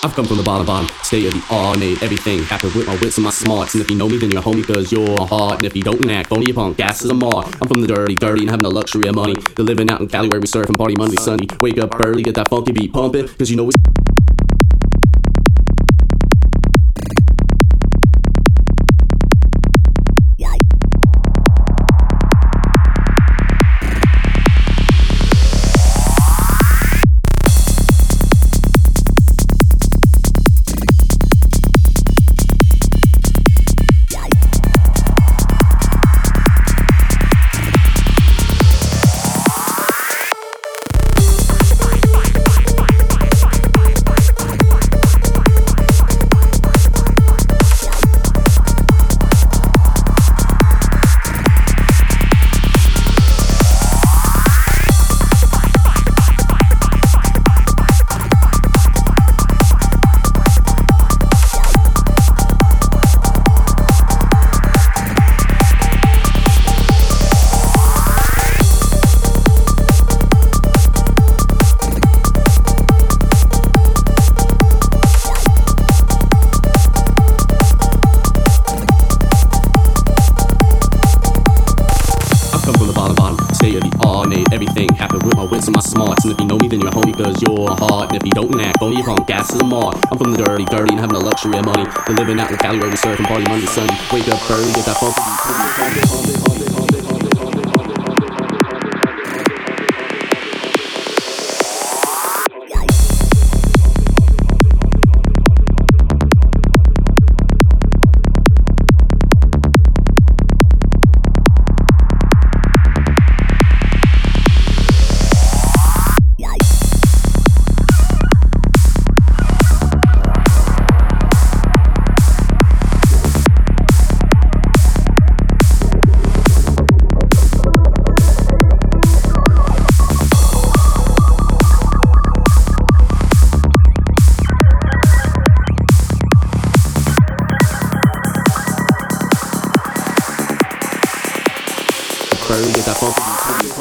I've come from the bottom, state of the art, made everything happen with my wits and my smarts. And if you know me, then you're a homie, cause you're a heart. And if you don't, then act phony, punk, gas is a mark. I'm from the dirty, and having the luxury of money. They're living out in Cali where we surf and party Monday, Sunday. Wake up early, get that funky beat pumping, cause you know it's state of the art, made everything happen with my wits and my smarts. And if you know me, then you're a homie, cause you're a heart. And if you don't, then act phony, punk, gas is a mark. I'm from the dirty, and having the luxury of money. They're living out in Cali where we surf and party Monday, Sunday. Wake up early, get that funky get that funky